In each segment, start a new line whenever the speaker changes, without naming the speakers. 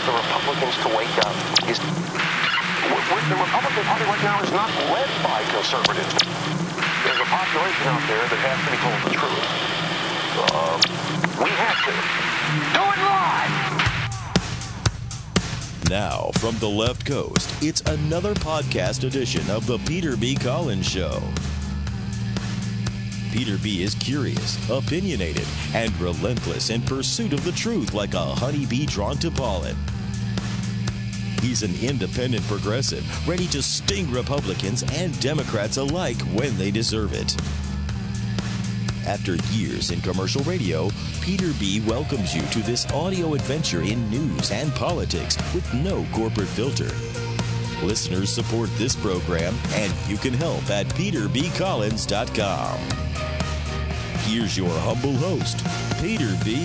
the Republicans to wake up is the Republican Party right now is not led by conservatives. There's a population out there that has to be told the truth. We have to do it live.
Now, from the left coast, it's another podcast edition of the Peter B. Collins Show. Peter B. is curious, opinionated, and relentless in pursuit of the truth like a honeybee drawn to pollen. He's an independent progressive, ready to sting Republicans and Democrats alike when they deserve it. After years in commercial radio, Peter B. welcomes you to this audio adventure in news and politics with no corporate filter. Listeners support this program, and you can help at peterbcollins.com. Here's your humble host, Peter B.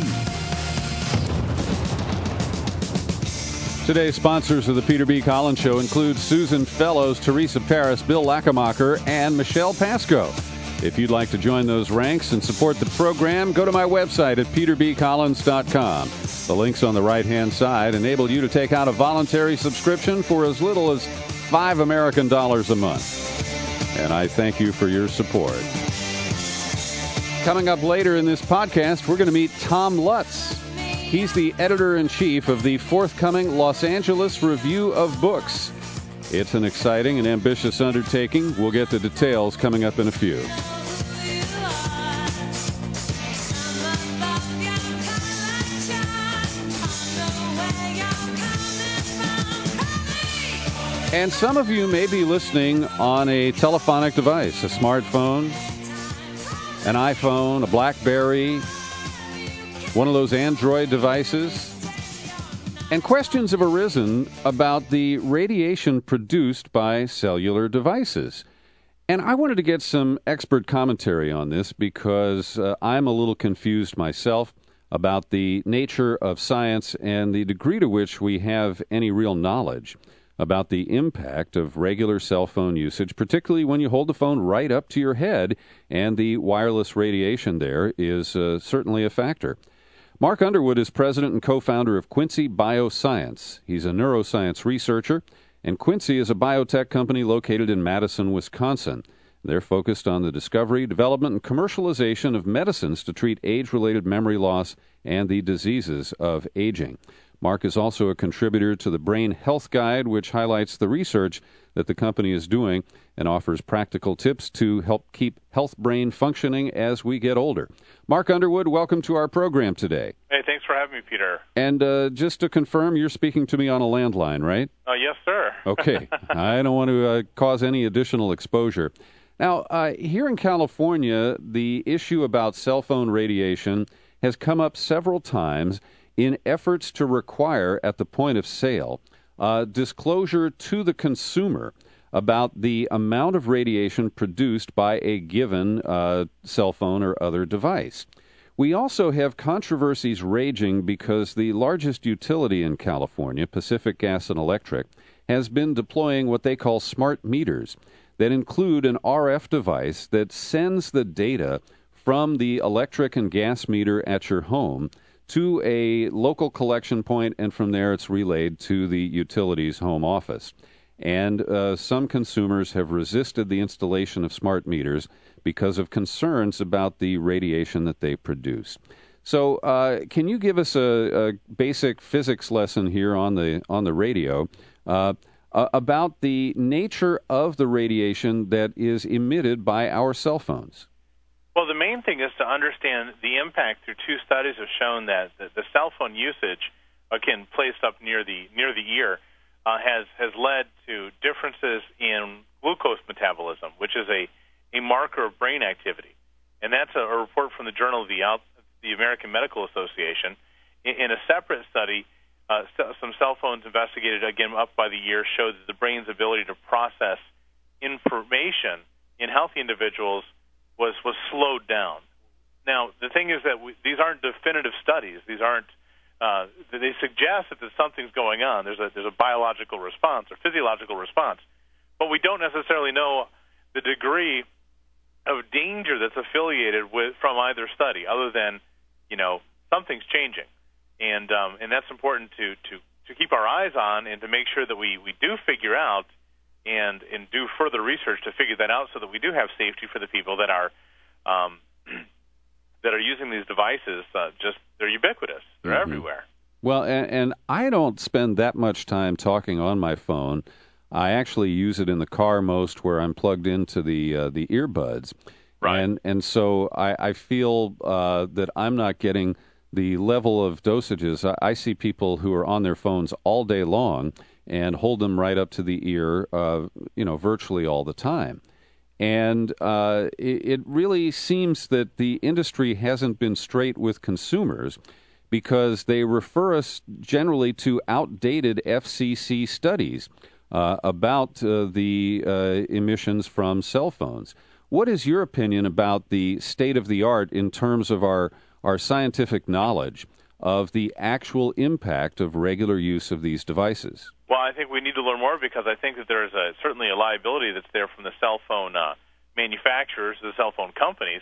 Today's sponsors of the Peter B. Collins Show include Susan Fellows, Teresa Paris, Bill Lacamacher, and Michelle Pasco. If you'd like to join those ranks and support the program, go to my website at peterbcollins.com. The links on the right-hand side enable you to take out a voluntary subscription for as little as $5 American a month. And I thank you for your support. Coming up later in this podcast, we're going to meet Tom Lutz. He's the editor-in-chief of the forthcoming Los Angeles Review of Books. It's an exciting and ambitious undertaking. We'll get the details coming up in a few. And some of you may be listening on a telephonic device, a smartphone, an iPhone, a BlackBerry, one of those Android devices. And questions have arisen about the radiation produced by cellular devices. And I wanted to get some expert commentary on this because I'm a little confused myself about the nature of science and the degree to which we have any real knowledge about the impact of regular cell phone usage, particularly when you hold the phone right up to your head, and the wireless radiation there is certainly a factor. Mark Underwood is president and co-founder of Quincy Bioscience. He's a neuroscience researcher, and Quincy is a biotech company located in Madison, Wisconsin. They're focused on the discovery, development, and commercialization of medicines to treat age-related memory loss and the diseases of aging. Mark is also a contributor to the Brain Health Guide, which highlights the research that the company is doing and offers practical tips to help keep health brain functioning as we get older. Mark Underwood, welcome to our program today.
Hey, thanks for having me, Peter.
And just to confirm, you're speaking to me on a landline, right?
Yes, sir.
Okay. I don't want to cause any additional exposure. Now, here in California, the issue about cell phone radiation has come up several times in efforts to require, at the point of sale, disclosure to the consumer about the amount of radiation produced by a given cell phone or other device. We also have controversies raging because the largest utility in California, Pacific Gas and Electric, has been deploying what they call smart meters that include an RF device that sends the data from the electric and gas meter at your home to a local collection point, and from there it's relayed to the utility's home office. And some consumers have resisted the installation of smart meters because of concerns about the radiation that they produce. So can you give us a basic physics lesson here on the radio about the nature of the radiation that is emitted by our cell phones?
Well, the main thing is to understand the impact. Through two studies have shown that the cell phone usage, again, placed up near the ear, has led to differences in glucose metabolism, which is a marker of brain activity. And that's a report from the Journal of the American Medical Association. In a separate study, some cell phones investigated, again, up by the ear, showed that the brain's ability to process information in healthy individuals was slowed down. Now, the thing is that these aren't definitive studies. These aren't. They suggest that something's going on. There's a biological response or physiological response, but we don't necessarily know the degree of danger that's affiliated from either study, other than something's changing, and that's important to keep our eyes on and to make sure that we do figure out and do further research to figure that out so that we do have safety for the people that are using these devices. They're ubiquitous. They're everywhere.
Well, and I don't spend that much time talking on my phone. I actually use it in the car most, where I'm plugged into the earbuds.
Right.
And so I feel that I'm not getting the level of dosages. I see people who are on their phones all day long and hold them right up to the ear, virtually all the time. And it really seems that the industry hasn't been straight with consumers, because they refer us generally to outdated FCC studies about the emissions from cell phones. What is your opinion about the state of the art in terms of our scientific knowledge of the actual impact of regular use of these devices?
Well, I think we need to learn more, because I think that there's certainly a liability that's there from the cell phone manufacturers, the cell phone companies,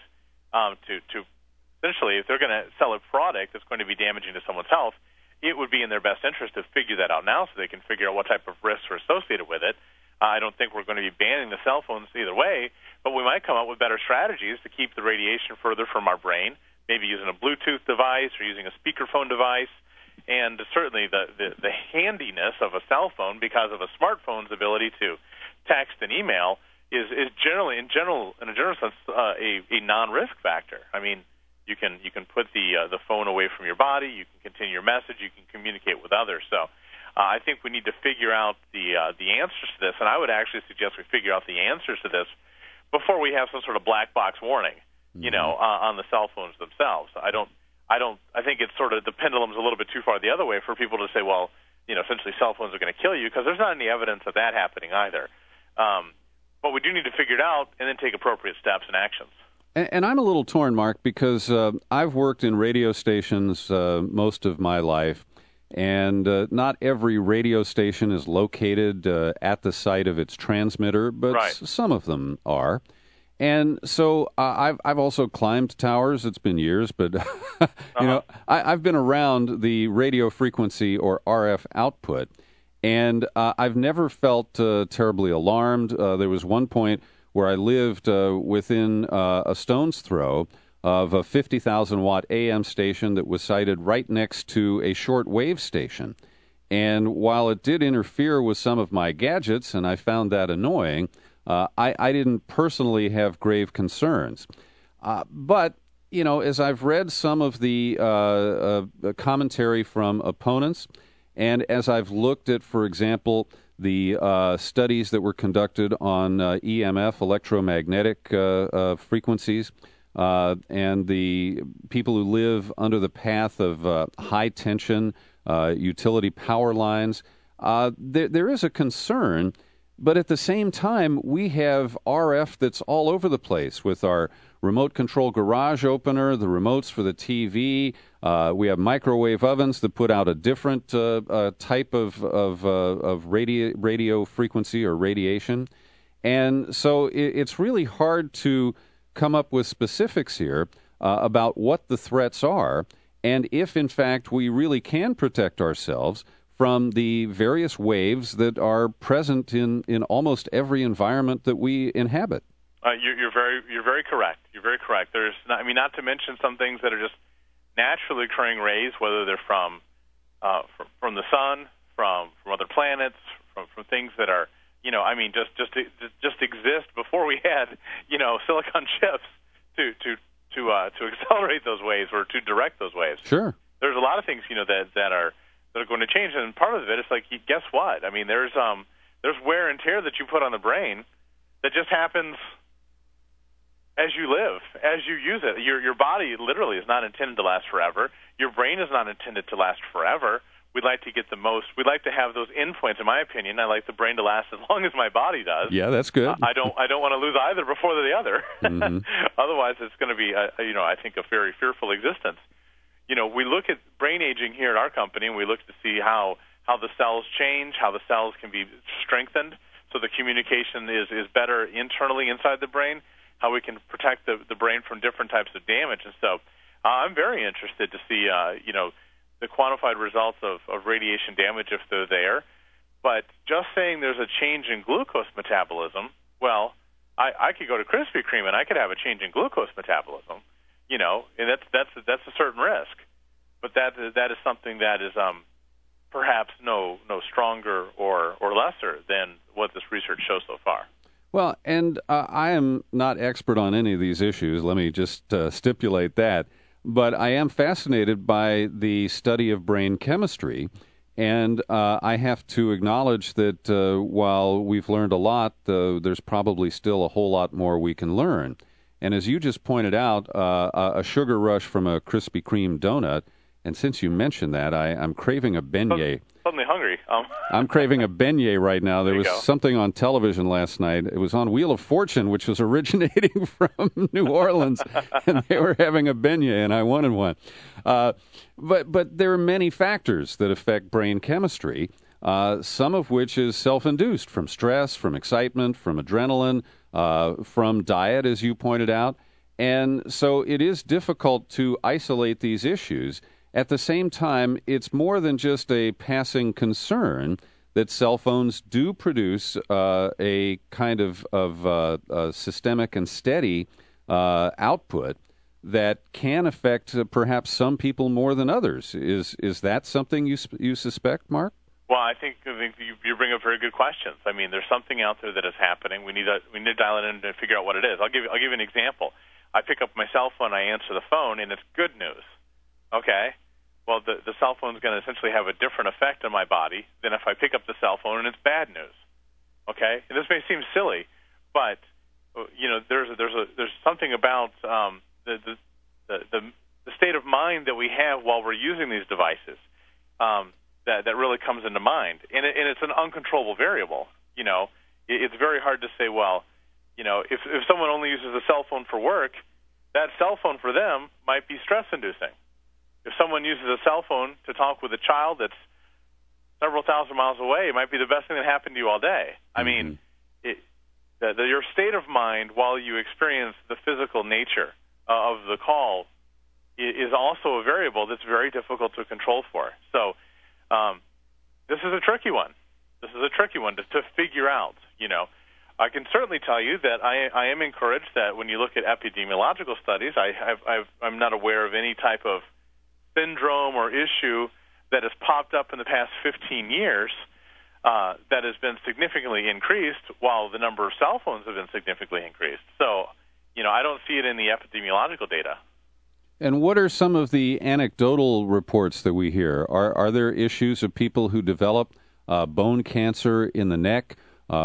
to essentially, if they're going to sell a product that's going to be damaging to someone's health, it would be in their best interest to figure that out now so they can figure out what type of risks are associated with it. I don't think we're going to be banning the cell phones either way, but we might come up with better strategies to keep the radiation further from our brain, maybe using a Bluetooth device or using a speakerphone device. And certainly the handiness of a cell phone, because of a smartphone's ability to text and email, is generally, in a general sense, a non-risk factor. I mean, you can put the phone away from your body. You can continue your message. You can communicate with others. So I think we need to figure out the answers to this, and I would actually suggest we figure out the answers to this before we have some sort of black box warning, on the cell phones themselves. I think it's sort of, the pendulum's a little bit too far the other way for people to say, well, essentially cell phones are going to kill you, because there's not any evidence of that happening either. But we do need to figure it out and then take appropriate steps and actions.
And I'm a little torn, Mark, because I've worked in radio stations most of my life, and not every radio station is located at the site of its transmitter, but
right.
Some of them are. And so I've also climbed towers. It's been years, but I've been around the radio frequency or RF output, and I've never felt terribly alarmed. There was one point where I lived within a stone's throw of a 50,000-watt AM station that was sited right next to a short-wave station. And while it did interfere with some of my gadgets, and I found that annoying, I didn't personally have grave concerns. But, as I've read some of the commentary from opponents, and as I've looked at, for example, the studies that were conducted on EMF, electromagnetic frequencies, and the people who live under the path of high-tension utility power lines, there is a concern. But at the same time, we have RF that's all over the place with our remote control garage opener, the remotes for the TV. We have microwave ovens that put out a different type of radio frequency or radiation. And so it's really hard to come up with specifics here about what the threats are, and if, in fact, we really can protect ourselves from the various waves that are present in almost every environment that we inhabit.
You're very correct. You're very correct. There's not to mention some things that are just naturally occurring rays, whether they're from the sun, from other planets, from things that are just exist before we had silicon chips to accelerate those waves or to direct those waves.
Sure.
There's a lot of things that are going to change, and part of it is like, guess what? I mean, there's wear and tear that you put on the brain that just happens as you live, as you use it. Your body literally is not intended to last forever. Your brain is not intended to last forever. We'd like to get the most. We'd like to have those endpoints. In my opinion, I like the brain to last as long as my body does.
Yeah, that's good.
I don't want to lose either before the other.
Mm-hmm.
Otherwise, it's going to be I think a very fearful existence. We look at brain aging here at our company, and we look to see how the cells change, how the cells can be strengthened so the communication is better internally inside the brain, how we can protect the brain from different types of damage. And so I'm very interested to see, the quantified results of radiation damage if they're there. But just saying there's a change in glucose metabolism, well, I could go to Krispy Kreme and I could have a change in glucose metabolism, and that's a certain risk. But that is something that is perhaps no stronger or lesser than what this research shows so far.
Well, and I am not expert on any of these issues. Let me just stipulate that. But I am fascinated by the study of brain chemistry. And I have to acknowledge that while we've learned a lot, there's probably still a whole lot more we can learn. And as you just pointed out, a sugar rush from a Krispy Kreme donut, and since you mentioned that, I'm craving a beignet.
Suddenly hungry.
I'm craving a beignet right now. There was something on television last night. It was on Wheel of Fortune, which was originating from New Orleans, and they were having a beignet, and I wanted one. But there are many factors that affect brain chemistry, some of which is self-induced from stress, from excitement, from adrenaline, from diet, as you pointed out. And so it is difficult to isolate these issues. At the same time, it's more than just a passing concern that cell phones do produce a kind of systemic and steady output that can affect perhaps some people more than others. Is that something you suspect, Mark?
Well, I think you bring up very good questions. I mean, there's something out there that is happening. We need to dial it in to figure out what it is. I'll give you an example. I pick up my cell phone, I answer the phone, and it's good news. Okay. Well, the cell phone is going to essentially have a different effect on my body than if I pick up the cell phone and it's bad news. Okay, and this may seem silly, but there's something about the state of mind that we have while we're using these devices that really comes into mind, and it's an uncontrollable variable. It's very hard to say. Well, if someone only uses a cell phone for work, that cell phone for them might be stress-inducing. If someone uses a cell phone to talk with a child that's several thousand miles away, it might be the best thing that happened to you all day. I mean, your state of mind while you experience the physical nature of the call is also a variable that's very difficult to control for. So this is a tricky one. This is a tricky one to figure out. I can certainly tell you that I am encouraged that when you look at epidemiological studies, I'm not aware of any type of syndrome or issue that has popped up in the past 15 years that has been significantly increased, while the number of cell phones have been significantly increased. So, I don't see it in the epidemiological data.
And what are some of the anecdotal reports that we hear? Are there issues of people who develop bone cancer in the neck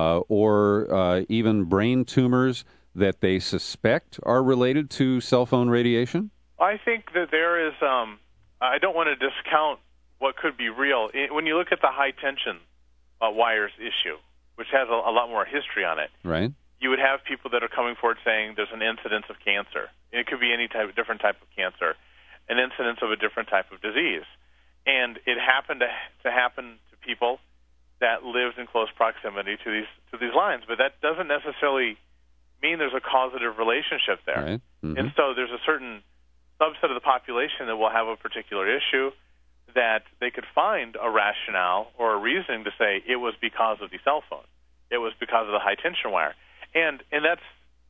or even brain tumors that they suspect are related to cell phone radiation?
I think that there is I don't want to discount what could be real. When you look at the high-tension wires issue, which has a lot more history on it,
right?
You would have people that are coming forward saying there's an incidence of cancer. It could be any different type of cancer, an incidence of a different type of disease. And it happened to happen to people that lived in close proximity to these lines. But that doesn't necessarily mean there's a causative relationship there.
Right. Mm-hmm.
And so there's a certain subset of the population that will have a particular issue that they could find a rationale or a reason to say it was because of the cell phone. It was because of the high-tension wire. And that's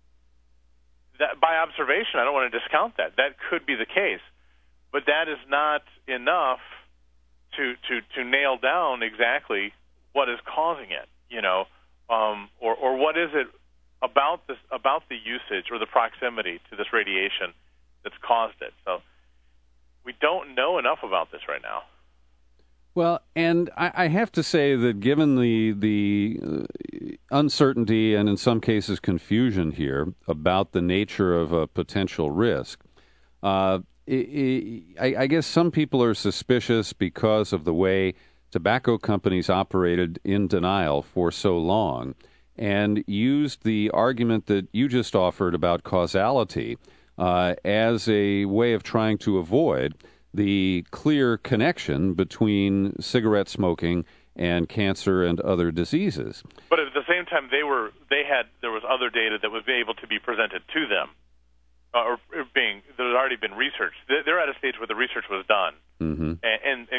that by observation. I don't want to discount that. That could be the case. But that is not enough to nail down exactly what is causing it, or what is it about the usage or the proximity to this radiation that's caused it. So we don't know enough about this right now.
Well, and I have to say that given the uncertainty and in some cases confusion here about the nature of a potential risk, I guess some people are suspicious because of the way tobacco companies operated in denial for so long and used the argument that you just offered about causality as a way of trying to avoid the clear connection between cigarette smoking and cancer and other diseases.
But at the same time, there was other data that was able to be presented to them, that had already been researched. They're at a stage where the research was done,
mm-hmm.
and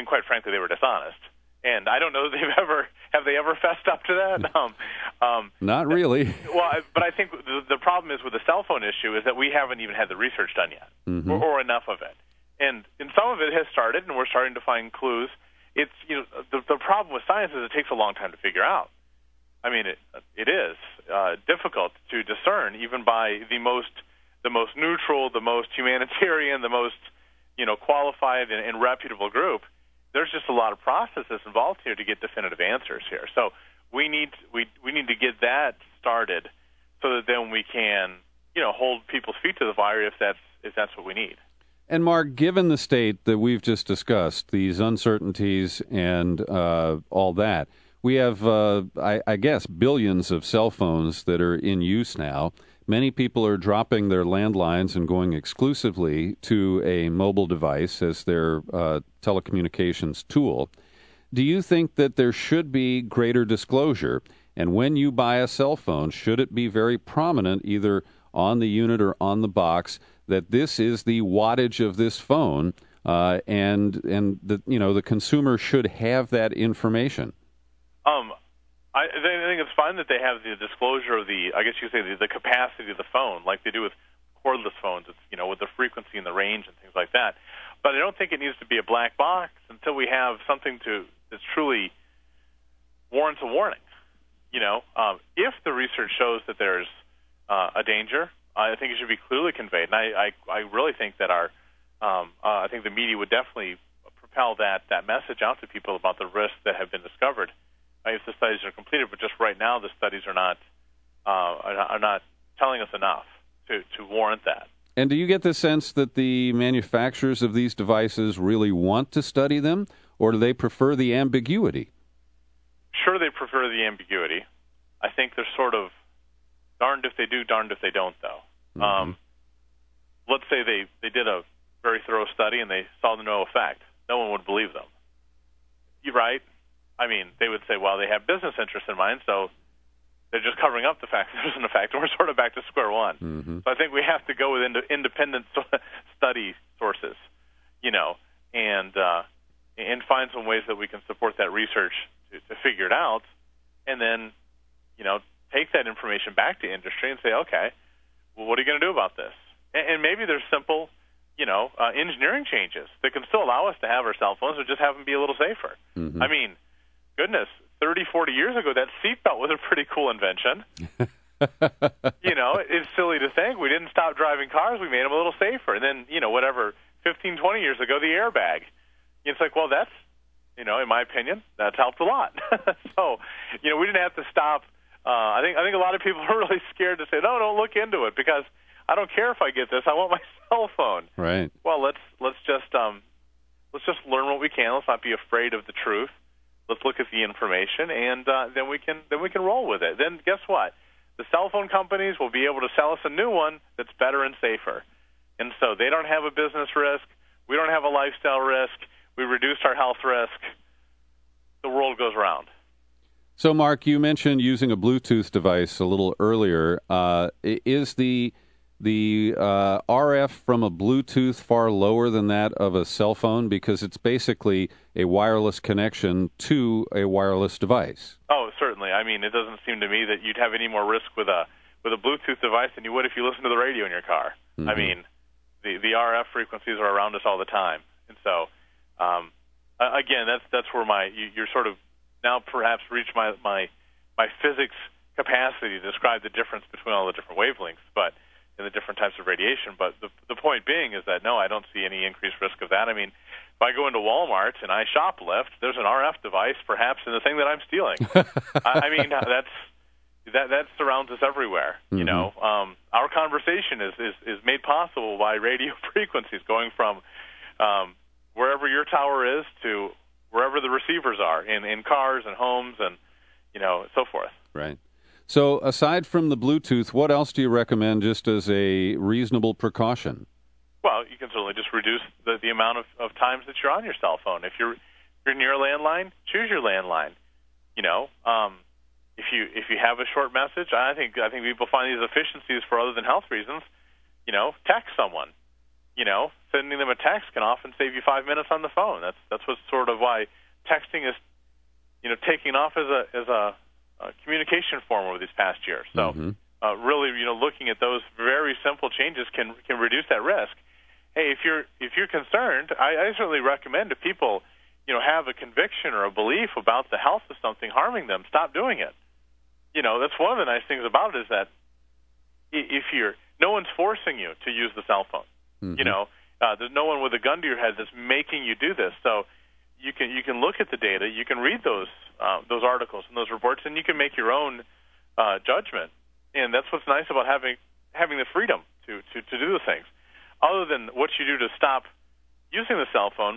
and quite frankly, they were dishonest. And I don't know that have they ever fessed up to that?
Not really.
Well, but I think the problem is with the cell phone issue is that we haven't even had the research done yet, or enough of it. And some of it has started, and we're starting to find clues. It's the problem with science is it takes a long time to figure out. I mean, it is difficult to discern even by the most neutral, the most humanitarian, the most qualified and reputable group. There's just a lot of processes involved here to get definitive answers here. So we need to get that started so that then we can hold people's feet to the fire if that's what we need.
And Mark, given the state that we've just discussed, these uncertainties and all that, we have, I guess, billions of cell phones that are in use now. Many people are dropping their landlines and going exclusively to a mobile device as their telecommunications tool. Do you think that there should be greater disclosure? And when you buy a cell phone, should it be very prominent, either on the unit or on the box, that this is the wattage of this phone, and the consumer should have that information?
I think it's fine that they have the disclosure of the capacity of the phone, like they do with cordless phones. It's with the frequency and the range and things like that. But I don't think it needs to be a black box until we have something that truly warrants a warning. If the research shows that there's a danger, I think it should be clearly conveyed. And I really think that I think the media would definitely propel that message out to people about the risks that have been discovered if the studies are completed. But just right now, the studies are not telling us enough to warrant that.
And do you get the sense that the manufacturers of these devices really want to study them, or do they prefer the ambiguity?
Sure, they prefer the ambiguity. I think they're sort of darned if they do, darned if they don't, though. Let's say they did a very thorough study and they saw no effect. No one would believe them. You're right. I mean, they would say, well, they have business interests in mind, so they're just covering up the fact that there's an effect, and we're sort of back to square one. So I think we have to go with independent study sources, and find some ways that we can support that research to figure it out, and then, take that information back to industry and say, okay, well, what are you going to do about this? And maybe there's simple, engineering changes that can still allow us to have our cell phones, but just have them be a little safer. I mean, goodness, 30, 40 years ago, that seatbelt was a pretty cool invention. It's silly to think. We didn't stop driving cars. We made them a little safer. And then, 15, 20 years ago, the airbag. It's like, well, that's, in my opinion, that's helped a lot. So, we didn't have to stop. I think a lot of people are really scared to say, no, don't look into it, because I don't care if I get this. I want my cell phone.
Right.
Well, let's just learn what we can. Let's not be afraid of the truth. Let's look at the information, and then we can roll with it. Then guess what? The cell phone companies will be able to sell us a new one that's better and safer. And so they don't have a business risk. We don't have a lifestyle risk. We reduced our health risk. The world goes round.
So, Mark, you mentioned using a Bluetooth device a little earlier. Is the RF from a Bluetooth far lower than that of a cell phone, because it's basically a wireless connection to a wireless device?
Oh, certainly. I mean, it doesn't seem to me that you'd have any more risk with a Bluetooth device than you would if you listen to the radio in your car. I mean, the RF frequencies are around us all the time, and so again, that's where you're sort of now perhaps reached my physics capacity to describe the difference between all the different wavelengths, but in the different types of radiation. But the point being is that, no, I don't see any increased risk of that. I mean, if I go into Walmart and I shoplift, there's an RF device perhaps in the thing that I'm stealing. I mean, that surrounds us everywhere. Our conversation is made possible by radio frequencies going from wherever your tower is to wherever the receivers are in cars and homes and so forth. Right.
So aside from the Bluetooth, what else do you recommend just as a reasonable precaution?
Well, you can certainly just reduce the amount of times that you're on your cell phone. If you're near a landline, choose your landline. If you have a short message, I think people find these efficiencies for other than health reasons. Text someone. sending them a text can often save you 5 minutes on the phone. That's what's sort of why texting is, taking off as a communication form over these past years. So really, looking at those very simple changes can reduce that risk. Hey, if you're concerned, I certainly recommend if people, have a conviction or a belief about the health of something harming them, stop doing it. That's one of the nice things about it is that if no one's forcing you to use the cell phone. There's no one with a gun to your head that's making you do this. So you can look at the data, you can read those articles and those reports, and you can make your own judgment. And that's what's nice about having the freedom to do the things. Other than what you do to stop using the cell phone,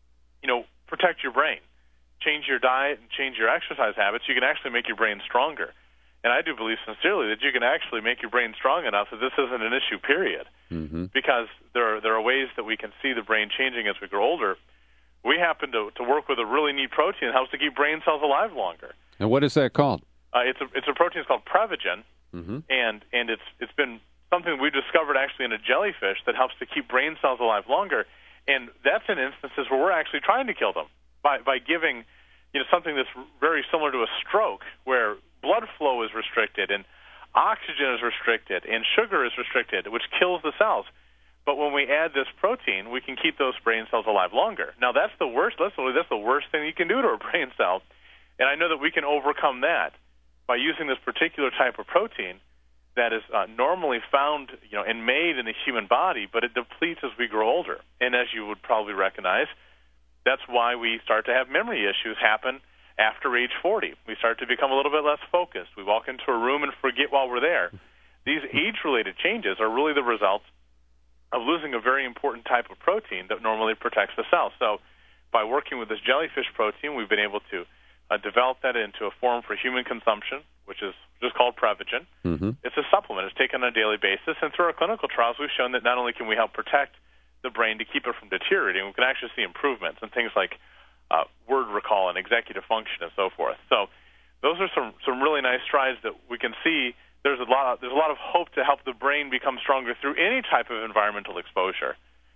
protect your brain, change your diet, and change your exercise habits. You can actually make your brain stronger. And I do believe sincerely that you can actually make your brain strong enough that this isn't an issue, period. Because there are ways that we can see the brain changing as we grow older. We happen to work with a really neat protein that helps to keep brain cells alive longer.
And what is that called?
It's a protein called Prevagen, and it's been something that we discovered actually in a jellyfish that helps to keep brain cells alive longer. And that's in instances where we're actually trying to kill them by giving something that's very similar to a stroke, where blood flow is restricted and oxygen is restricted and sugar is restricted, which kills the cells. But when we add this protein, we can keep those brain cells alive longer. Now, that's the worst. That's the worst thing you can do to a brain cell. And I know that we can overcome that by using this particular type of protein that is normally found, and made in the human body, but it depletes as we grow older. And as you would probably recognize, that's why we start to have memory issues happen after age 40. We start to become a little bit less focused. We walk into a room and forget while we're there. These age-related changes are really the result of losing a very important type of protein that normally protects the cell. So by working with this jellyfish protein, we've been able to develop that into a form for human consumption, which is just called Prevagen. It's a supplement. It's taken on a daily basis. And through our clinical trials, we've shown that not only can we help protect the brain to keep it from deteriorating, we can actually see improvements in things like word recall and executive function and so forth. So those are some really nice strides that we can see. There's a lot of hope to help the brain become stronger through any type of environmental exposure.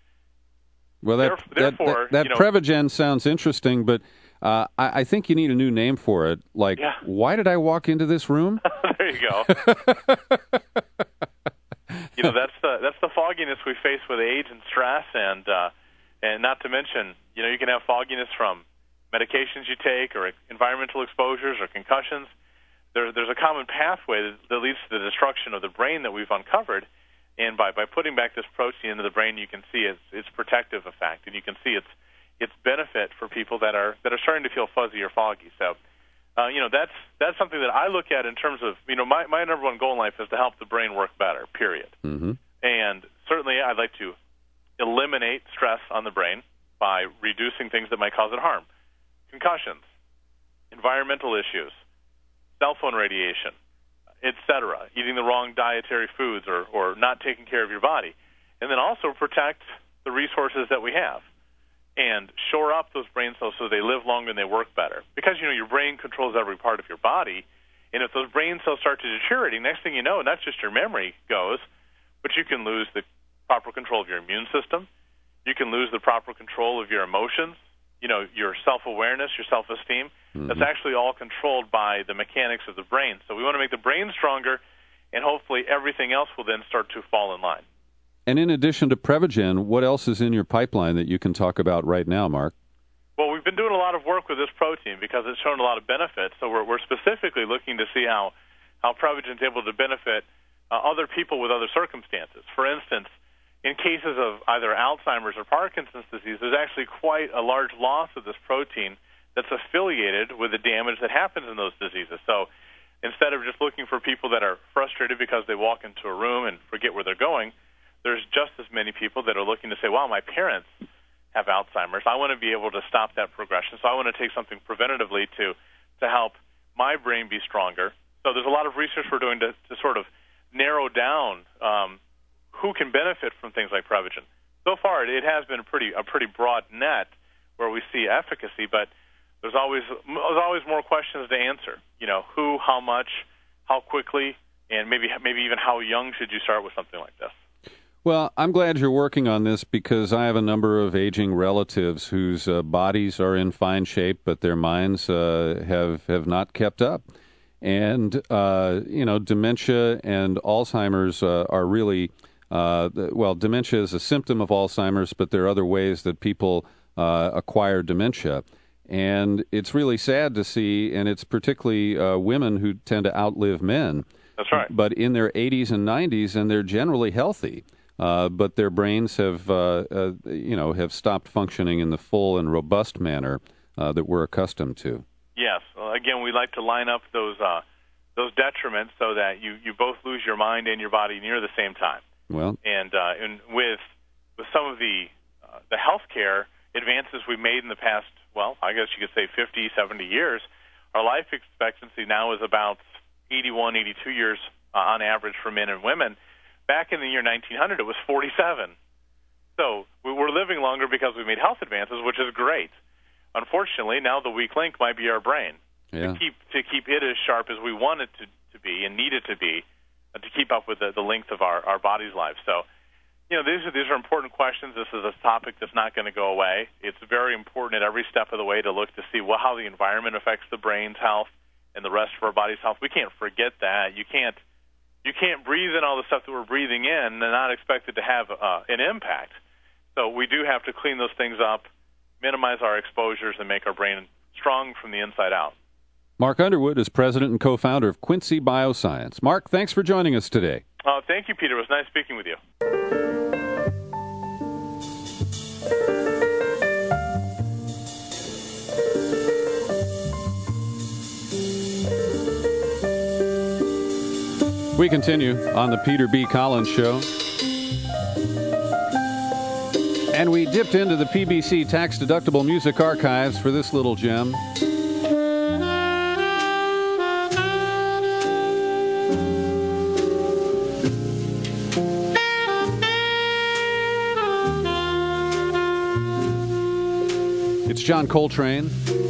Well, that Prevagen sounds interesting, but I think you need a new name for it. Like, Why did I walk into this room?
There you go. That's the fogginess we face with age and stress, and not to mention, you can have fogginess from medications you take or environmental exposures or concussions. There's a common pathway that leads to the destruction of the brain that we've uncovered, and by putting back this protein into the brain, you can see its protective effect, and you can see its benefit for people that are starting to feel fuzzy or foggy. So, that's something that I look at in terms of, my number one goal in life is to help the brain work better, period. And certainly I'd like to eliminate stress on the brain by reducing things that might cause it harm. Concussions, environmental issues, cell phone radiation, etc., eating the wrong dietary foods or not taking care of your body. And then also protect the resources that we have and shore up those brain cells so they live longer and they work better. Because, your brain controls every part of your body, and if those brain cells start to deteriorate, next thing you know, not just your memory goes, but you can lose the proper control of your immune system. You can lose the proper control of your emotions, your self-awareness, your self-esteem. That's actually all controlled by the mechanics of the brain. So we want to make the brain stronger, and hopefully everything else will then start to fall in line.
And in addition to Prevagen, what else is in your pipeline that you can talk about right now, Mark?
Well, we've been doing a lot of work with this protein because it's shown a lot of benefits. So we're specifically looking to see how Prevagen is able to benefit other people with other circumstances. For instance, in cases of either Alzheimer's or Parkinson's disease, there's actually quite a large loss of this protein that's affiliated with the damage that happens in those diseases. So instead of just looking for people that are frustrated because they walk into a room and forget where they're going, there's just as many people that are looking to say, wow, my parents have Alzheimer's. I want to be able to stop that progression. So I want to take something preventatively to help my brain be stronger. So there's a lot of research we're doing to sort of narrow down who can benefit from things like Prevagen. So far, it has been a pretty broad net where we see efficacy, but there's always more questions to answer. Who, how much, how quickly, and maybe even how young should you start with something like this?
Well, I'm glad you're working on this because I have a number of aging relatives whose bodies are in fine shape, but their minds have not kept up. And, dementia and Alzheimer's are really, dementia is a symptom of Alzheimer's, but there are other ways that people acquire dementia. And it's really sad to see, and it's particularly women who tend to outlive men.
That's right.
But in their 80s and 90s, and they're generally healthy. But their brains have stopped functioning in the full and robust manner that we're accustomed to.
Yes. Again, we like to line up those detriments so that you both lose your mind and your body near the same time.
Well,
and with some of the healthcare advances we've made in the past, well, I guess you could say 50, 70 years, our life expectancy now is about 81, 82 years on average for men and women. Back in the year 1900, it was 47. So we're living longer because we made health advances, which is great. Unfortunately, now the weak link might be our brain.
Yeah.
To keep it as sharp as we want it to be and need it to be, to keep up with the length of our body's life. So, these are important questions. This is a topic that's not going to go away. It's very important at every step of the way to look to see how the environment affects the brain's health and the rest of our body's health. We can't forget that. You can't breathe in all the stuff that we're breathing in and not expect it to have an impact. So we do have to clean those things up, minimize our exposures, and make our brain strong from the inside out.
Mark Underwood is president and co-founder of Quincy Bioscience. Mark, thanks for joining us today.
Thank you, Peter. It was nice speaking with you.
We continue on the Peter B. Collins Show. And we dipped into the PBC tax-deductible music archives for this little gem. It's John Coltrane.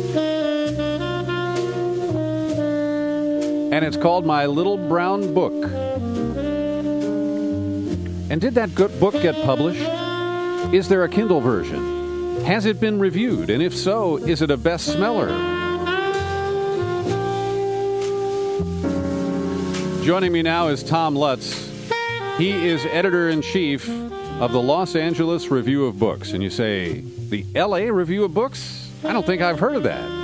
And it's called My Little Brown Book. And did that book get published? Is there a Kindle version? Has it been reviewed? And if so, is it a best-smeller? Joining me now is Tom Lutz. He is editor-in-chief of the Los Angeles Review of Books. And you say, the L.A. Review of Books? I don't think I've heard of that.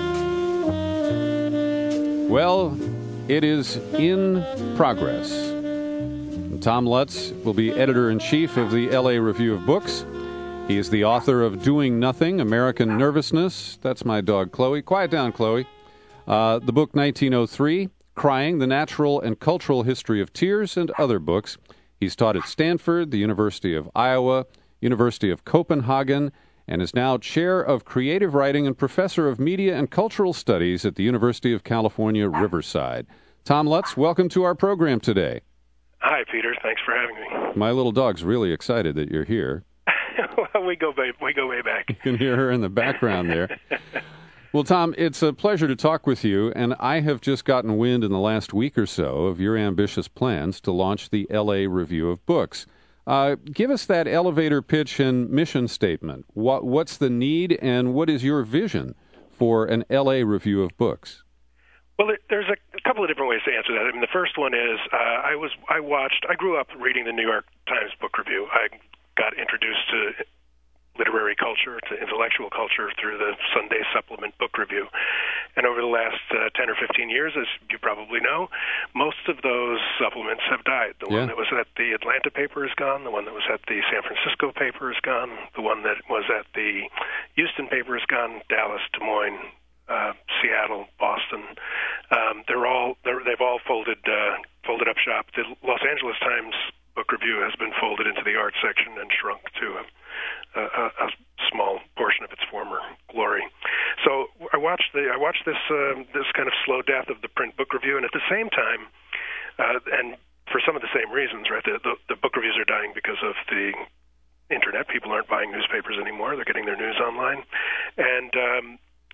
Well, it is in progress. Tom Lutz will be editor-in-chief of the L.A. Review of Books. He is the author of Doing Nothing, American Nervousness. That's my dog, Chloe. Quiet down, Chloe. The book 1903, Crying, The Natural and Cultural History of Tears, and other books. He's taught at Stanford, the University of Iowa, University of Copenhagen, and is now chair of creative writing and professor of media and cultural studies at the University of California, Riverside. Tom Lutz, welcome to our program today.
Hi, Peter. Thanks for having me.
My little dog's really excited that you're here.
Well, we go way back.
You can hear her in the background there. Well, Tom, it's a pleasure to talk with you, and I have just gotten wind in the last week or so of your ambitious plans to launch the L.A. Review of Books. Give us that elevator pitch and mission statement. What's the need, and what is your vision for an L.A. Review of Books?
Well, there's a couple of different ways to answer that. I mean, the first one is I grew up reading the New York Times Book Review. I got introduced to literary culture, to intellectual culture through the Sunday Supplement Book Review. And over the last 10 or 15 years, as you probably know, most of those supplements have died. The one that was at the Atlanta paper is gone. The one that was at the San Francisco paper is gone. The one that was at the Houston paper is gone. Dallas, Des Moines, Seattle, Boston. They've all folded up shop. The Los Angeles Times Book Review has been folded into the art section and shrunk to a small portion of its former glory. So I watched this kind of slow death of the print book review, and at the same time, and for some of the same reasons, right? The book reviews are dying because of the internet. People aren't buying newspapers anymore; they're getting their news online, and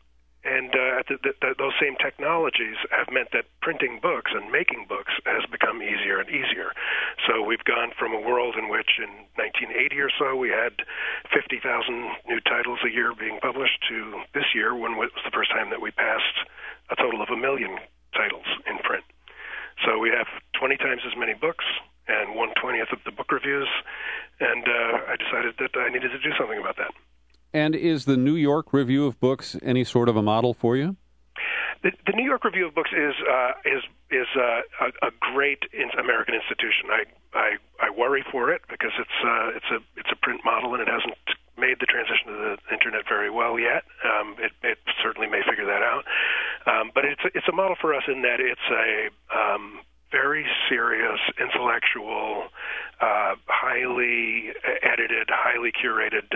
those same technologies have meant that printing books and making books has become easier and easier. So we've gone from a world in which in 1980 or so we had 50,000 new titles a year being published to this year when it was the first time that we passed a total of 1 million titles in print. So we have 20 times as many books and 1/20th of the book reviews, and I decided that I needed to do something about that.
And is the New York Review of Books any sort of a model for you?
The New York Review of Books is a great American institution. I worry for it because it's a print model and it hasn't made the transition to the internet very well yet. It certainly may figure that out, but it's a model for us in that it's a very serious, intellectual, highly edited, highly curated.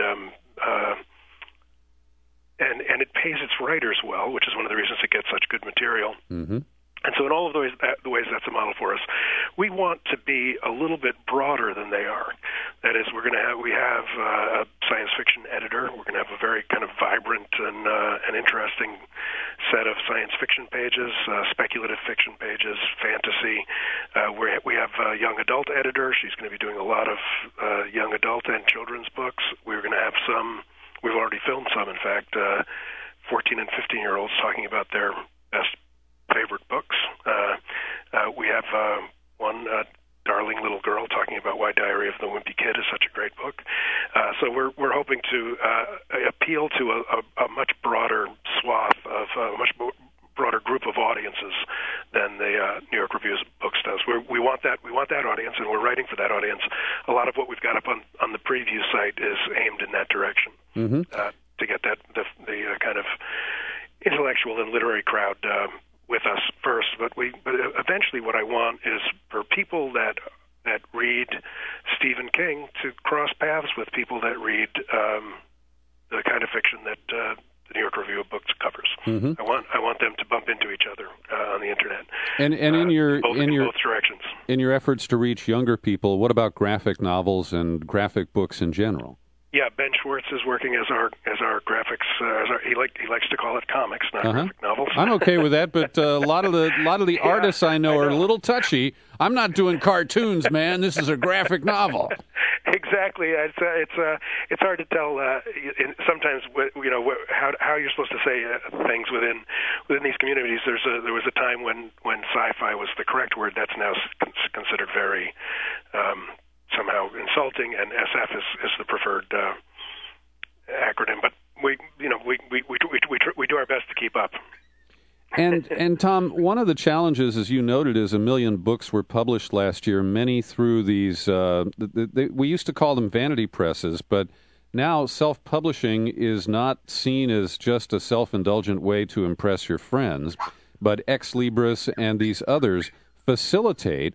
And it pays its writers well, which is one of the reasons it gets such good material. Mm-hmm. And so in all of the ways that's a model for us. We want to be a little bit broader than they are. That is, we have a science fiction editor. We're going to have a very kind of vibrant and interesting set of science fiction pages, speculative fiction pages, fantasy. We have a young adult editor. She's going to be doing a lot of young adult and children's books. We're going to have some. We've already filmed some, in fact, 14 and 15-year-olds talking about their best favorite books. We have one darling little girl talking about why Diary of the Wimpy Kid is such a great book. So we're hoping to appeal to a much broader swath of a much broader group of audiences than the New York Review of Books does. We want that audience, and we're writing for that audience. A lot of what we've got up on the preview site is aimed in that direction, to get the kind of intellectual and literary crowd with us first. But eventually, what I want is for people that read Stephen King to cross paths with people that read the kind of fiction that the New York Review of Books covers. Mm-hmm. I want them to bump into each other on the internet. And in both directions.
In your efforts to reach younger people, what about graphic novels and graphic books in general?
Yeah, Ben Schwartz is working as our graphics. He likes to call it comics, not graphic novels. I'm
okay with that, but a lot of the artists I know are a little touchy. I'm not doing cartoons, man. This is a graphic novel.
Exactly. It's hard to tell sometimes. How you're supposed to say things within these communities. There was a time when sci-fi was the correct word. That's now considered very. Somehow insulting, and SF is the preferred acronym. But we do our best to keep up.
And Tom, one of the challenges, as you noted, is 1 million books were published last year. Many through these. We used to call them vanity presses, but now self-publishing is not seen as just a self-indulgent way to impress your friends, but Ex Libris and these others facilitate.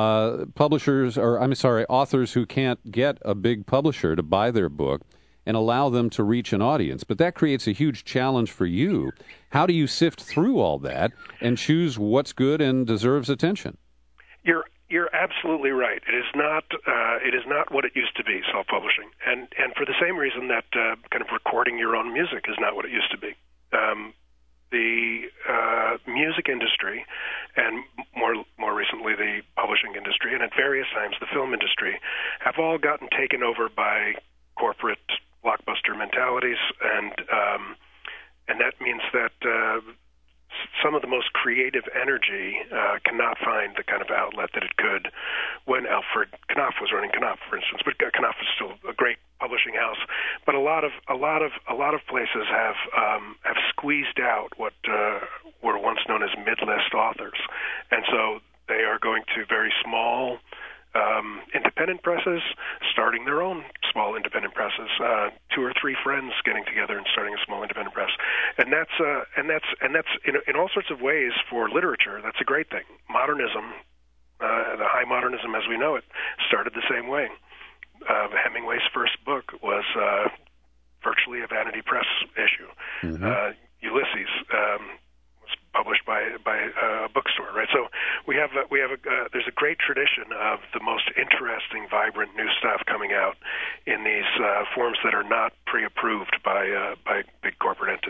Authors who can't get a big publisher to buy their book and allow them to reach an audience. But that creates a huge challenge for you. How do you sift through all that and choose what's good and deserves attention?
You're absolutely right. It is not what it used to be, self-publishing, and for the same reason that kind of recording your own music is not what it used to be. The music industry, and more recently the publishing industry, and at various times the film industry, have all gotten taken over by corporate blockbuster mentalities, and that means that some of the most creative energy cannot find the kind of outlet that it could when Alfred Knopf was running Knopf, for instance. But Knopf is still a great publishing house. But a lot of places have squeezed out what were once known as mid-list authors, and so they are going to very small independent presses, starting their own small independent presses. 2 or 3 friends getting together and starting a small independent press, and that's in all sorts of ways for literature. That's a great thing. Modernism, the high modernism as we know it, started the same way. Hemingway's first book was virtually a vanity press issue. Mm-hmm. Ulysses was published by a bookstore, right? So there's a great tradition of the most interesting, vibrant new stuff coming out in these forms that are not pre-approved by big corporate entities.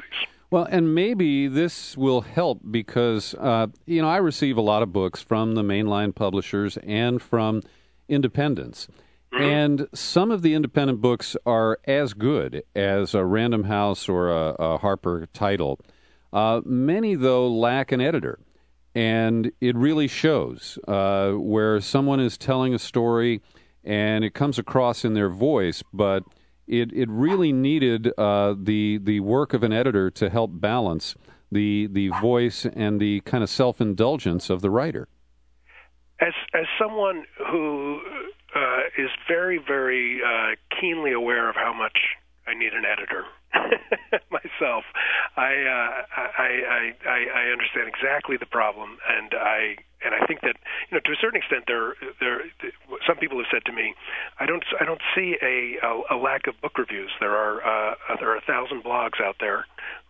Well, and maybe this will help because, I receive a lot of books from the mainline publishers and from independents. Mm-hmm. And some of the independent books are as good as a Random House or a Harper title. Many, though, lack an editor. And it really shows where someone is telling a story and it comes across in their voice, but it really needed the work of an editor to help balance the voice and the kind of self-indulgence of the writer.
As someone who is very, very keenly aware of how much I need an editor myself, I understand exactly the problem, and I think that to a certain extent there some people have said to me, I don't see a lack of book reviews. There are 1,000 blogs out there.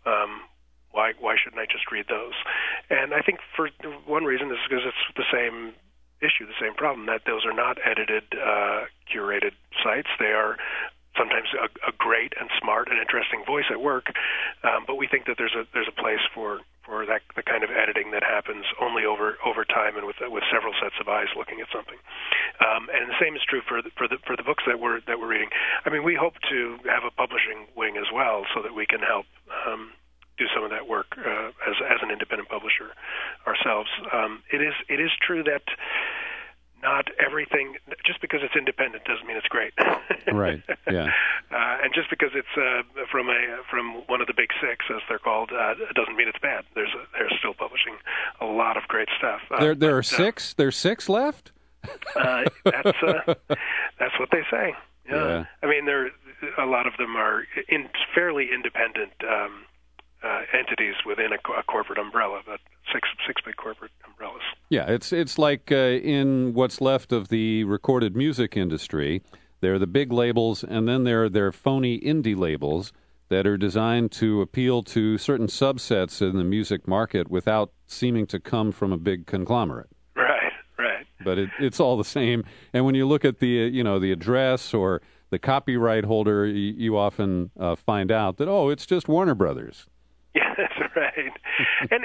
Why shouldn't I just read those? And I think for one reason is because it's the same issue, the same problem, that those are not edited, curated sites. They are sometimes a great and smart and interesting voice at work, but we think that there's a place for that, the kind of editing that happens only over time and with several sets of eyes looking at something. And the same is true for the books that we're reading. I mean, we hope to have a publishing wing as well, so that we can help do some of that work as an independent publisher ourselves. It is true that not everything, just because it's independent doesn't mean it's great.
Right. Yeah.
And just because it's from one of the big six, as they're called, doesn't mean it's bad. They're still publishing a lot of great stuff.
There are six. There's six left.
That's what they say. Yeah. I mean, a lot of them are fairly independent entities within a corporate umbrella, but six big corporate umbrellas.
Yeah, it's like in what's left of the recorded music industry, there are the big labels, and then there are phony indie labels that are designed to appeal to certain subsets in the music market without seeming to come from a big conglomerate.
Right.
But it's all the same. And when you look at the the address or the copyright holder, you often find out that it's just Warner Brothers.
Yeah, that's right. And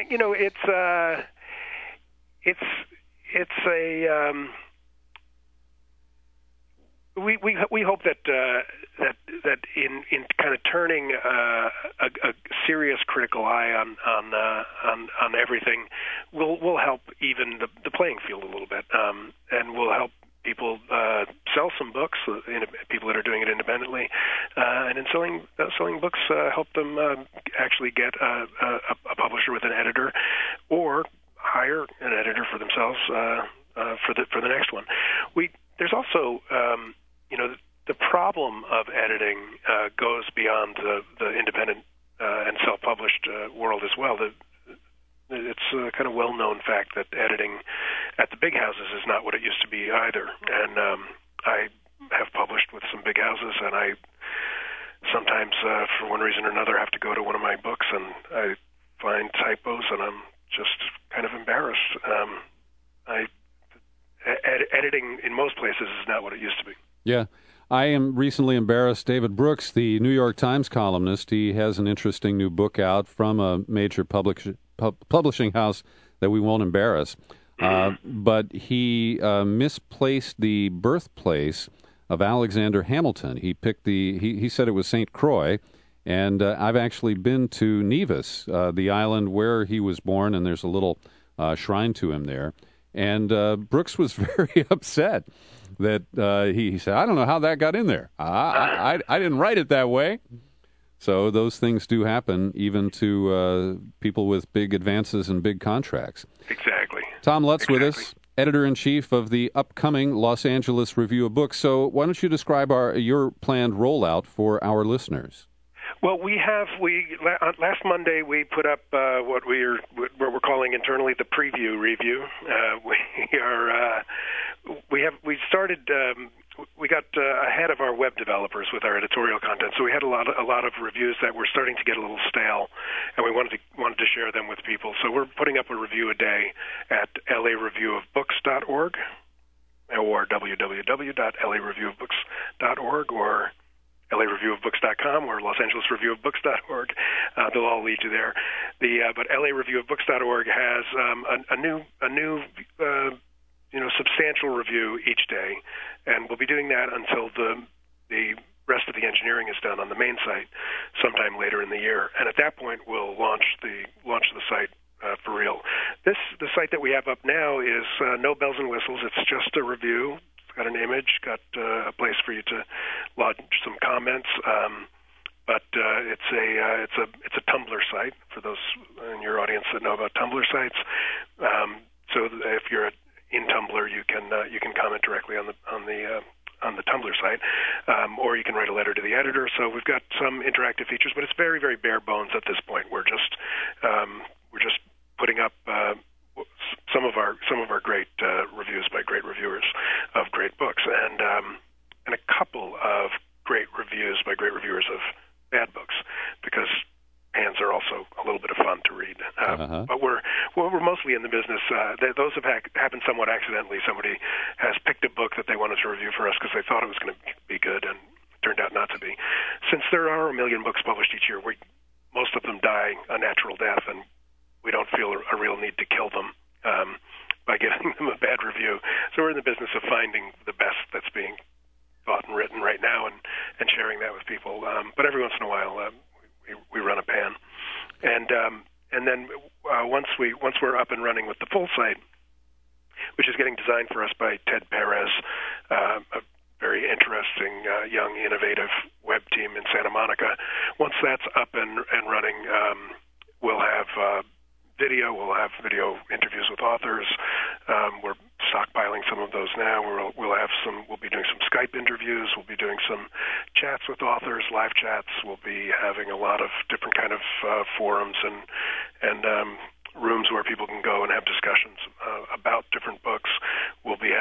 it's a we hope that in kind of turning a serious critical eye on everything will help even the playing field a little bit, and will help people sell some books, people that are doing it independently, and in selling books, help them actually get a publisher with an editor, or hire an editor for themselves for the next one. There's also the problem of editing goes beyond the independent and self-published world as well. It's a kind of well-known fact that editing at the big houses is not what it used to be either. And I have published with some big houses, and I sometimes, for one reason or another, have to go to one of my books, and I find typos, and I'm just kind of embarrassed. Editing in most places is not what it used to be.
Yeah. I am recently embarrassed. David Brooks, the New York Times columnist, he has an interesting new book out from a major publishing house that we won't embarrass. But he misplaced the birthplace of Alexander Hamilton. He picked he said it was St. Croix, and I've actually been to Nevis, the island where he was born, and there's a little shrine to him there. And Brooks was very upset that he said, I don't know how that got in there. I didn't write it that way. So those things do happen even to people with big advances and big contracts.
Exactly.
Tom Lutz with us, editor-in-chief of the upcoming Los Angeles Review of Books. So why don't you describe your planned rollout for our listeners?
Well, last Monday we put up what we're calling internally the preview review. We got ahead of our web developers with our editorial content, so we had a lot of reviews that were starting to get a little stale, and we wanted to share them with people. So we're putting up a review a day at lareviewofbooks.org or www.lareviewofbooks.org, or LAReviewofBooks.com or LosAngelesReviewofBooks.org. They'll all lead you there. But LAReviewofBooks.org has a new substantial review each day, and we'll be doing that until the rest of the engineering is done on the main site sometime later in the year. And at that point, we'll launch the site for real. The site that we have up now is no bells and whistles. It's just a review. It's got an image, got a place for you to lodge some comments. But it's a Tumblr site for those in your audience that know about Tumblr sites. So if you're in Tumblr, you can comment directly on the Tumblr site, or you can write a letter to the editor. So we've got some interactive features, but it's very, very bare bones at this point. We're just putting up some of our great reviews by great reviewers of great books, and a couple of great reviews by great reviewers of bad books, because hands are also a little bit of fun to read. But we're mostly in the business. Those have happened somewhat accidentally. Somebody has picked a book that they wanted to review for us because they thought it was going to be good, and it turned out not to be. Since there are 1 million books published each year, most of them die a natural death, and we don't feel a real need to kill them by giving them a bad review. So we're in the business of finding the best that's being thought and written right now and sharing that with people. But every once in a while, we run a pan, and then once we're up and running with the full site, which is getting designed for us by Ted Perez, a very interesting young innovative web team in Santa Monica. Once that's up and running, we'll have video. We'll have video interviews with authors. We're stockpiling some of those now. We'll be doing some Skype interviews. We'll be doing some chats with authors, live chats. We'll be having a lot of different kind of forums and rooms where people can go and have discussions about different books. We'll be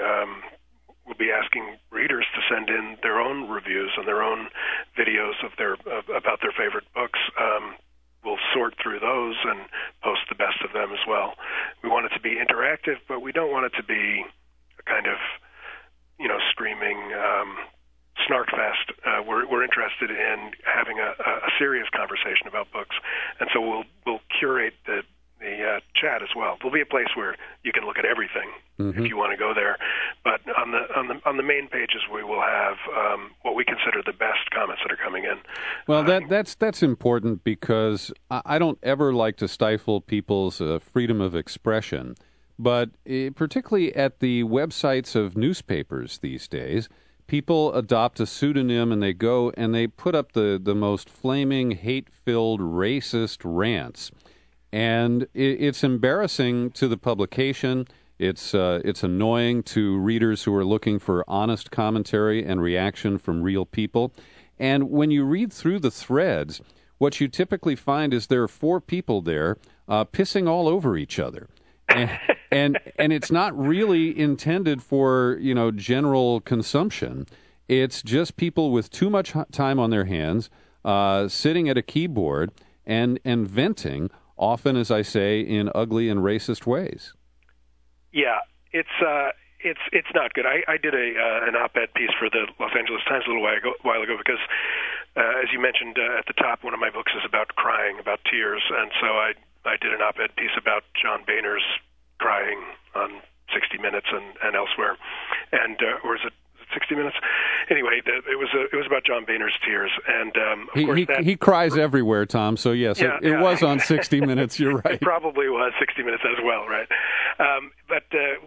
asking readers to send in their own reviews and their own videos about their favorite books. We'll sort through those and post the best of them as well. We want it to be interactive, but we don't want it to be a kind of, screaming snark fest. We're interested in having a serious conversation about books, and so we'll curate the chat as well. There'll be a place where you can look at everything if you want to go there. But on the main pages, we will have what we consider the best comments that are coming in.
Well, that's important, because I don't ever like to stifle people's freedom of expression. But particularly at the websites of newspapers these days, people adopt a pseudonym and they go and they put up the most flaming, hate-filled, racist rants. And it's embarrassing to the publication. It's annoying to readers who are looking for honest commentary and reaction from real people. And when you read through the threads, what you typically find is there are 4 people there pissing all over each other. And it's not really intended for, general consumption. It's just people with too much time on their hands, sitting at a keyboard and venting, often, as I say, in ugly and racist ways.
Yeah, it's not good. I did an op-ed piece for the Los Angeles Times a little while ago because, as you mentioned at the top, one of my books is about crying, about tears, and so I did an op-ed piece about John Boehner's crying on 60 Minutes and elsewhere, and or is it 60 Minutes? Anyway, it was about John Boehner's tears, and of course
he cries everywhere, Tom. So yes, it was on 60 Minutes. You're right.
It probably was 60 Minutes as well, right? But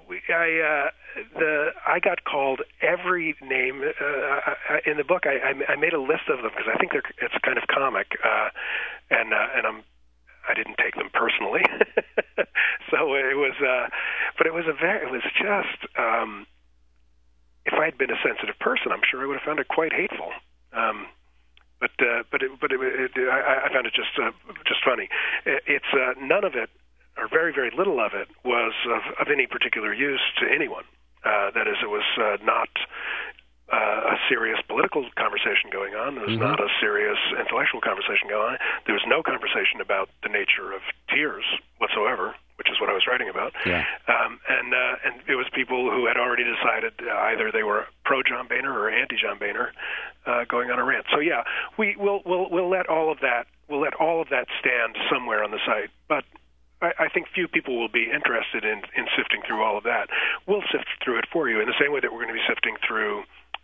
I got called every name in the book. I made a list of them because I think it's kind of comic, and I didn't take them personally. So it was, but it was just. If I had been a sensitive person, I'm sure I would have found it quite hateful. But I found it just funny. It's none of it, or very, very little of it, was of any particular use to anyone. That is, it was not a serious political conversation going on. There was not a serious intellectual conversation going on. There was no conversation about the nature of tears whatsoever, which is what I was writing about. Yeah. And it was people who had already decided either they were pro-John Boehner or anti-John Boehner, going on a rant. So yeah, we'll let all of that stand somewhere on the site, but I think few people will be interested in sifting through all of that. We'll sift through it for you in the same way that we're going to be sifting through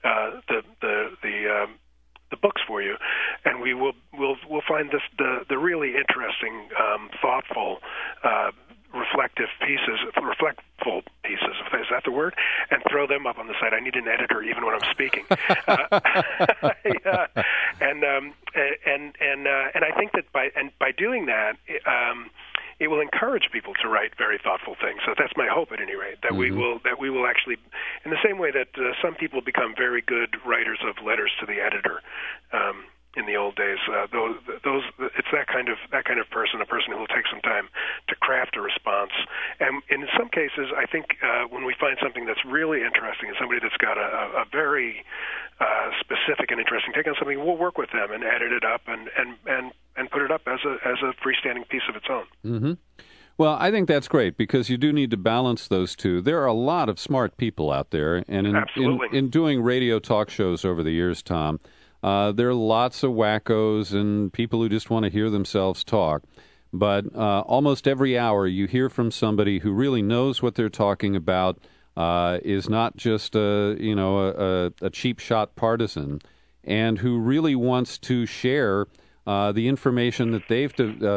the books for you, and we'll find the really interesting, thoughtful, reflectful pieces. Is that the word? And throw them up on the site. I need an editor even when I'm speaking. And I think that by doing that, it will encourage people to write very thoughtful things. So that's my hope, at any rate, that we will actually, in the same way that some people become very good writers of letters to the editor in the old days. It's that kind of person, a person who will take some time to craft a response. And in some cases, I think when we find something that's really interesting and somebody that's got a very specific and interesting take on something, we'll work with them and edit it up and put it up as a freestanding piece of its own.
Mm-hmm. Well, I think that's great because you do need to balance those two. There are a lot of smart people out there, and in doing radio talk shows over the years, Tom, there are lots of wackos and people who just want to hear themselves talk. But almost every hour you hear from somebody who really knows what they're talking about, is not just a cheap shot partisan, and who really wants to share the information that they've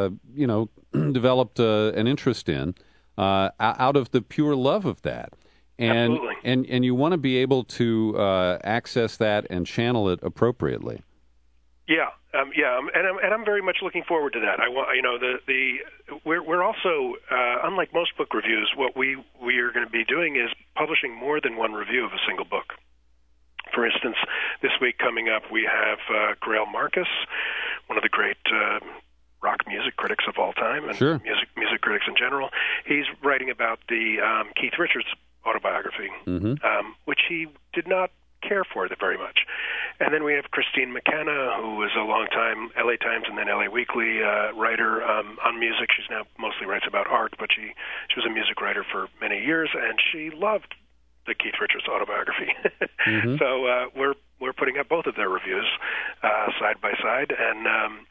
developed an interest in out of the pure love of that. And,
absolutely.
And you want to be able to access that and channel it appropriately.
Yeah, and I'm very much looking forward to that. I want, we're also unlike most book reviews, what we are going to be doing is publishing more than one review of a single book. For instance, this week coming up, we have Greil Marcus, one of the great rock music critics of all time, and
sure.
music critics in general. He's writing about the Keith Richards autobiography, which he did not care for very much. And then we have Christine McKenna, who was a long-time LA Times and then LA Weekly writer on music. She's now mostly writes about art, but she was a music writer for many years, and she loved the Keith Richards autobiography. So we're putting up both of their reviews side by side, and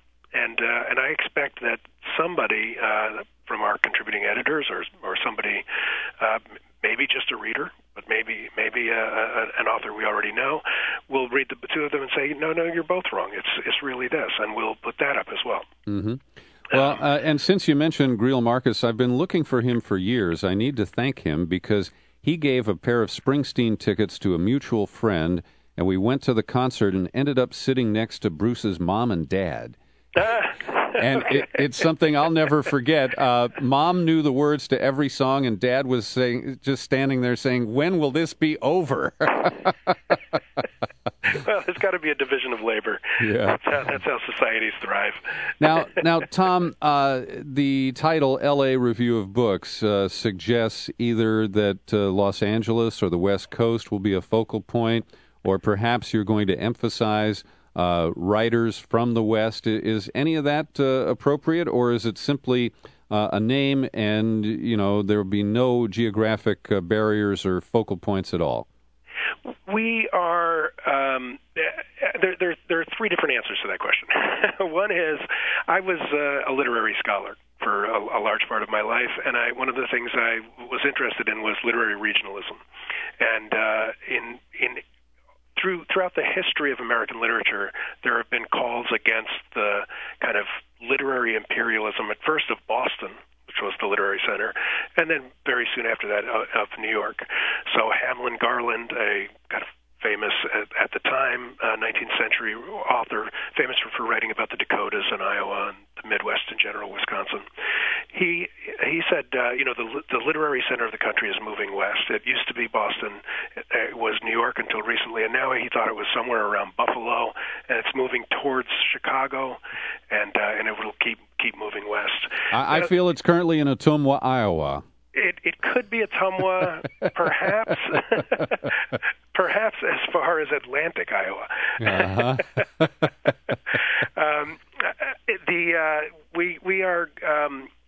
I expect that somebody from our contributing editors or somebody, maybe just a reader, but maybe an author we already know, will read the two of them and say, no, you're both wrong. It's really this, and we'll put that up as well.
Mm-hmm. Well, and since you mentioned Greil Marcus, I've been looking for him for years. I need to thank him because he gave a pair of Springsteen tickets to a mutual friend, and we went to the concert and ended up sitting next to Bruce's mom and dad. And it's something I'll never forget. Mom knew the words to every song, and Dad was just standing there saying, "When will this be over?"
Well, there's got to be a division of labor.
Yeah.
That's how societies thrive.
Now, Tom, the title "L.A. Review of Books" suggests either that Los Angeles or the West Coast will be a focal point, or perhaps you're going to emphasize writers from the West. Is any of that appropriate, or is it simply a name and, there will be no geographic barriers or focal points at all?
We are there are three different answers to that question. One is I was a literary scholar for a large part of my life, and one of the things I was interested in was literary regionalism. And throughout the history of American literature, there have been calls against the kind of literary imperialism, at first of Boston, which was the literary center, and then very soon after that of New York. So Hamlin Garland, a kind of famous, at the time, 19th century author, famous for writing about the Dakotas and Iowa and the Midwest in general, Wisconsin. He said, the literary center of the country is moving west. It used to be Boston. It was New York until recently, and now he thought it was somewhere around Buffalo, and it's moving towards Chicago, and it will keep moving west.
I feel it's currently in Ottumwa, Iowa.
It could be Ottumwa, perhaps, perhaps as far as Atlantic, Iowa.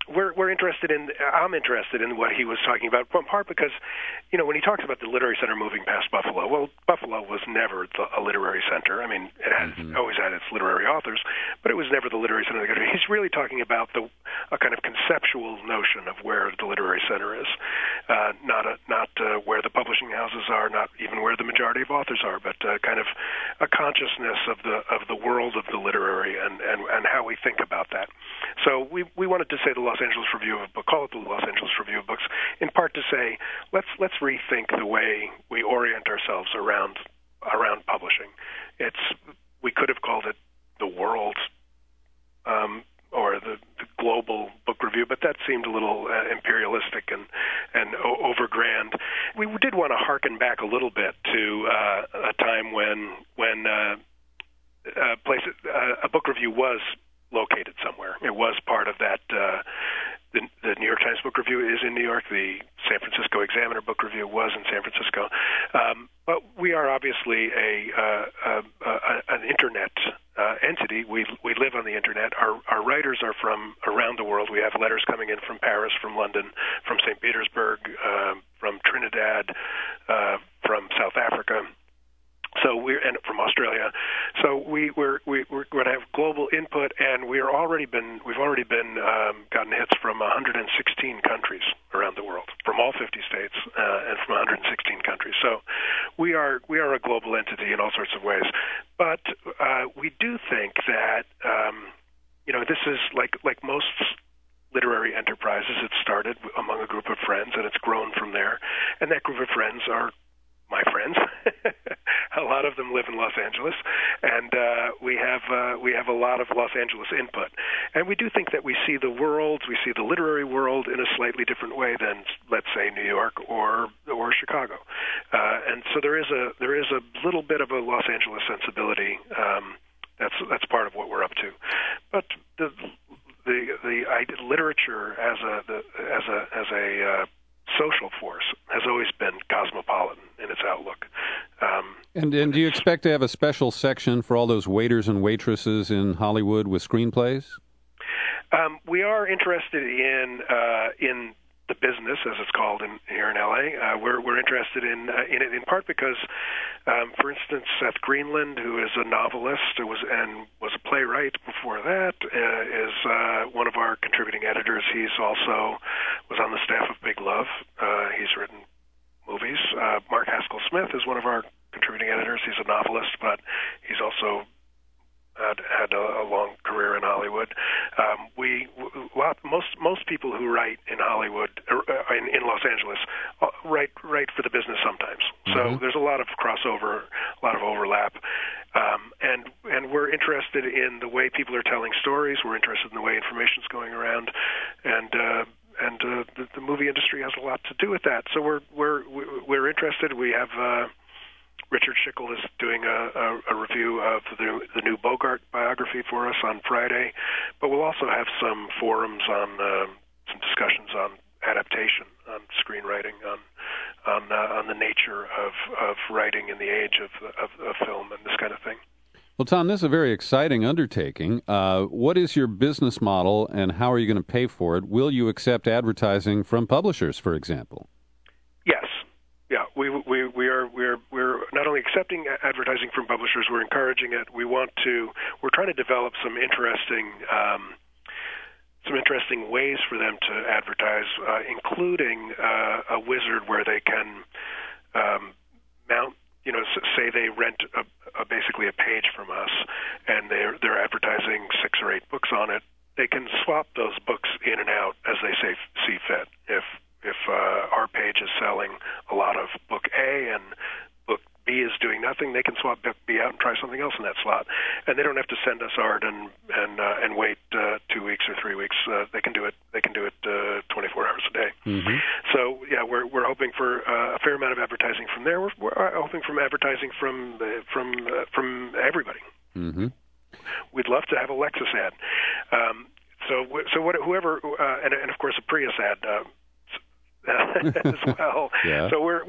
I'm interested in what he was talking about, in part because, when he talks about the literary center moving past Buffalo, well, Buffalo was never a literary center. I mean, it has always had its literary authors, but it was never the literary center of the country. He's really talking about a kind of conceptual notion of where the literary center is, not where the publishing houses are, not even where the majority of authors are, but kind of a consciousness of the world of the literary and how we think about that. So we wanted to say the Los Angeles Review of Books, call it the Los Angeles Review of Books, in part to say let's rethink the way we orient ourselves around publishing. We could have called it the world or the global book review, but that seemed a little imperialistic and overgrand. We did want to hearken back a little bit to a time when a book review was located somewhere. It was part of that. The New York Times Book Review is in New York. The San Francisco Examiner Book Review was in San Francisco. But we are obviously an internet entity. We live on the internet. Our writers are from around the world. We have letters coming in from Paris, from London, from St. Petersburg, from Trinidad, from South Africa. And from Australia, so we're going to have global input, and we've already been gotten hits from 116 countries around the world, from all 50 states and from 116 countries. So we are a global entity in all sorts of ways. But we do think that this is like most literary enterprises. It started among a group of friends, and it's grown from there. And that group of friends are my friends. A lot of them live in Los Angeles, and we have a lot of Los Angeles input. And we do think that we see the literary world in a slightly different way than, let's say, New York or Chicago. And so there is a little bit of a Los Angeles sensibility. That's part of what we're up to. But the literature as a social force has always been cosmopolitan in its outlook.
And do you expect to have a special section for all those waiters and waitresses in Hollywood with screenplays?
We are interested in the business, as it's called here in LA. We're interested in it in part because, for instance, Seth Greenland, who is a novelist was a playwright before that, is one of our contributing editors. He's also was on the staff of Big Love. He's written movies. Mark Haskell Smith is one of our contributing editors. He's a novelist, but he's also had a long career in Hollywood. Most people who write in Hollywood, in Los Angeles, write for the business sometimes. So there's a lot of crossover, a lot of overlap, and we're interested in the way people are telling stories. We're interested in the way information's going around, and the movie industry has a lot to do with that. So we're interested. We have. Richard Schickel is doing a review of the new Bogart biography for us on Friday, but we'll also have some forums on some discussions on adaptation, on screenwriting, on the nature of writing in the age of film and this kind of thing.
Well, Tom, this is a very exciting undertaking. What is your business model, and how are you going to pay for it? Will you accept advertising from publishers, for example?
Yes. Yeah, we're not only accepting advertising from publishers, we're encouraging it. We're trying to develop some interesting ways for them to advertise, including a wizard where they can mount. Say they rent basically a page from us, and they're advertising 6 or 8 books on it. They can swap those books in and out as they see fit. If our page is selling a lot of book A and book B is doing nothing, they can swap book B out and try something else in that slot, and they don't have to send us art and wait 2 weeks or 3 weeks. They can do it 24 hours a day. Mm-hmm. So yeah, we're hoping for a fair amount of advertising from there. We're hoping from advertising from everybody. Mm-hmm. We'd love to have a Lexus ad. Whoever and of course a Prius ad. As well. Yeah. So we're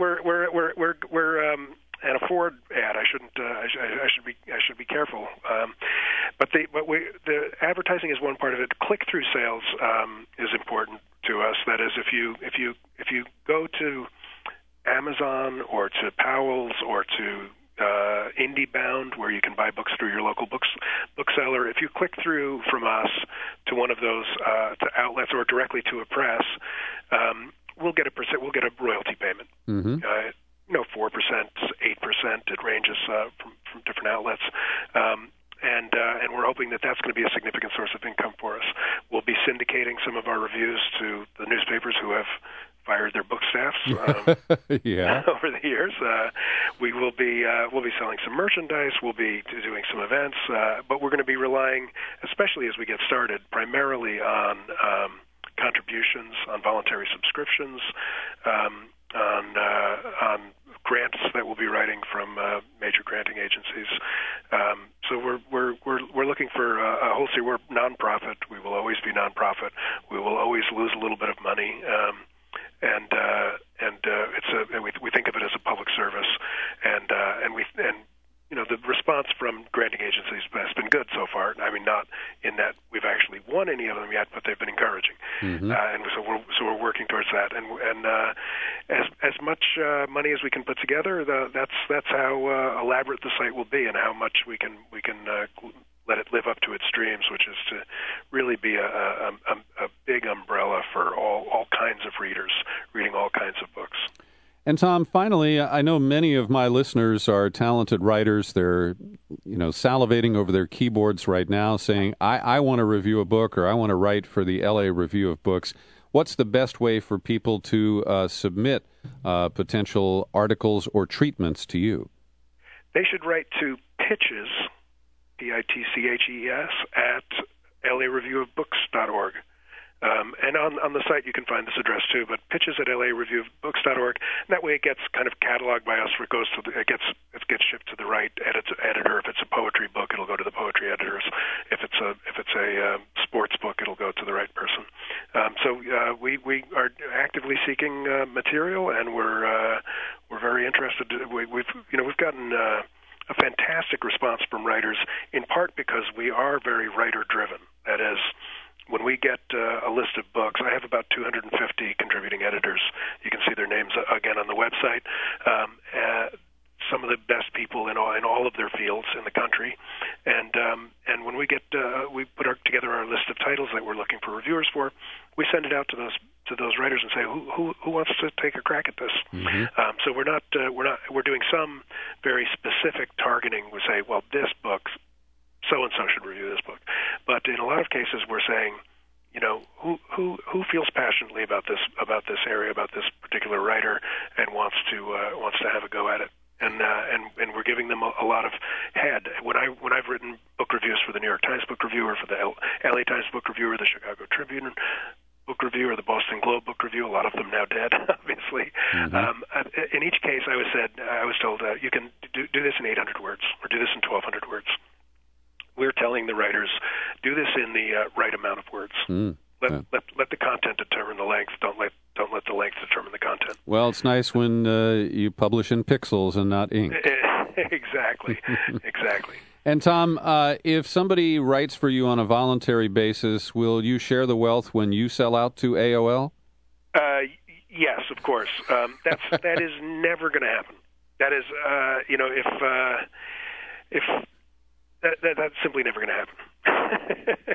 and a Ford ad. I should be careful. the advertising is one part of it. Click-through sales is important to us. That is, if you go to Amazon or to Powell's or to IndieBound, where you can buy books through your local bookseller, if you click through from us to one of those to outlets or directly to a press, we'll get a royalty payment. Mm-hmm. 4%, 8%. It ranges from different outlets. And we're hoping that that's going to be a significant source of income for us. We'll be syndicating some of our reviews to the newspapers who have fired their book staffs over the years. We'll be selling some merchandise. We'll be doing some events, but we're going to be relying, especially as we get started, primarily on contributions, on voluntary subscriptions, on grants that we'll be writing from major granting agencies. So we're looking for a whole series. We're nonprofit. We will always be nonprofit. We will always lose a little bit of money, and we think of it as a public service, and the response from granting agencies has been good so far. I mean, not in that we've actually won any of them yet, but they've been encouraging, and so we're working towards that. And as much money as we can put together, that's how elaborate the site will be, and how much we can let it live up to its dreams, which is to really be a big umbrella for all kinds of readers reading all kinds of books.
And Tom, finally, I know many of my listeners are talented writers. They're, salivating over their keyboards right now saying, I want to review a book, or I want to write for the LA Review of Books. What's the best way for people to submit potential articles or treatments to you?
They should write to Pitches, Pitches, at lareviewofbooks.org. And on the site you can find this address too, but pitches at lareviewofbooks.org. That way it gets kind of cataloged by us. It gets shipped to the right editor. If it's a poetry book, it'll go to the poetry editors. If it's a sports book, it'll go to the right person. So we are actively seeking material, and we're very interested. We've gotten a fantastic response from writers, in part because we are very writer driven. That is, when we get a list of books, I have about 250 contributing editors. You can see their names again on the website. Some of the best people in all of their fields in the country, and when we put together our list of titles that we're looking for reviewers for, we send it out to those writers and say who wants to take a crack at this. Mm-hmm. So we're doing some very specific targeting. We say, well, this book, so-and-so should review this book. But in a lot of cases, we're saying, who feels passionately about this area, about this particular writer, and wants to have a go at it. And we're giving them a lot of head. When I've written book reviews for the New York Times Book Review, or for the LA Times Book Review, or the Chicago Tribune Book Review, or the Boston Globe Book Review, a lot of them now dead, obviously. Mm-hmm. In each case, I was told you can do this in 800 words, or do this in 1,200 words. We're telling the writers, do this in the right amount of words. Let the content determine the length. Don't let the length determine the content.
Well, it's nice when you publish in pixels and not ink.
Exactly.
And Tom, if somebody writes for you on a voluntary basis, will you share the wealth when you sell out to AOL?
Yes, of course. That is never going to happen. That is, if that's simply never going to happen.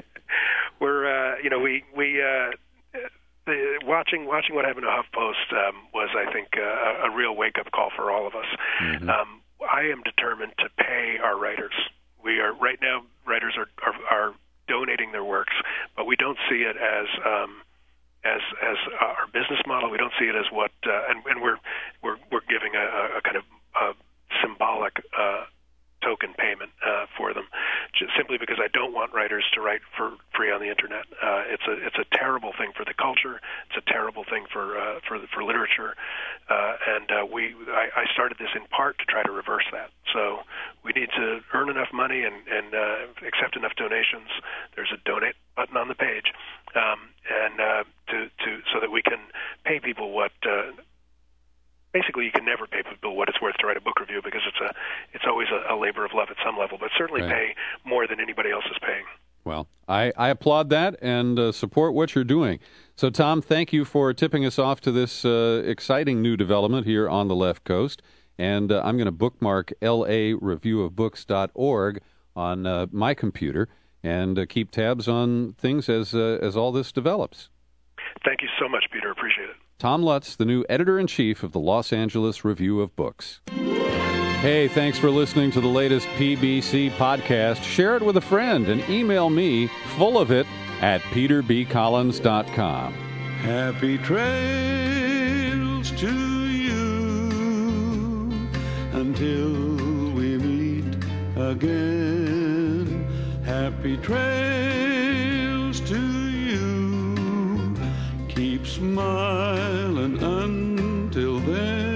Watching what happened to HuffPost was, I think, a real wake-up call for all of us. Mm-hmm. I am determined to pay our writers. We are right now. Writers are donating their works, but we don't see it as our business model. We don't see it as what, and we're giving a kind of symbolic token payment for them, just simply because I don't want writers to write for free on the internet. It's a terrible thing for the culture. It's a terrible thing for literature. I started this in part to try to reverse that. So we need to earn enough money and accept enough donations. There's a donate button on the page, so that we can pay people what. Basically, you can never pay people what it's worth to write a book review, because it's always a labor of love at some level, but certainly pay more than anybody else is
I applaud that and support what you're doing. So, Tom, thank you for tipping us off to this exciting new development here on the left coast. And I'm going to bookmark lareviewofbooks.org on my computer and keep tabs on things as all this develops.
Thank you so much, Peter. Appreciate it.
Tom Lutz, the new editor-in-chief of the Los Angeles Review of Books. Hey, thanks for listening to the latest PBC podcast. Share it with a friend and email me, full of it, at peterbcollins.com.
Happy trails to you until we meet again. Happy trails to you. Keep smiling until then.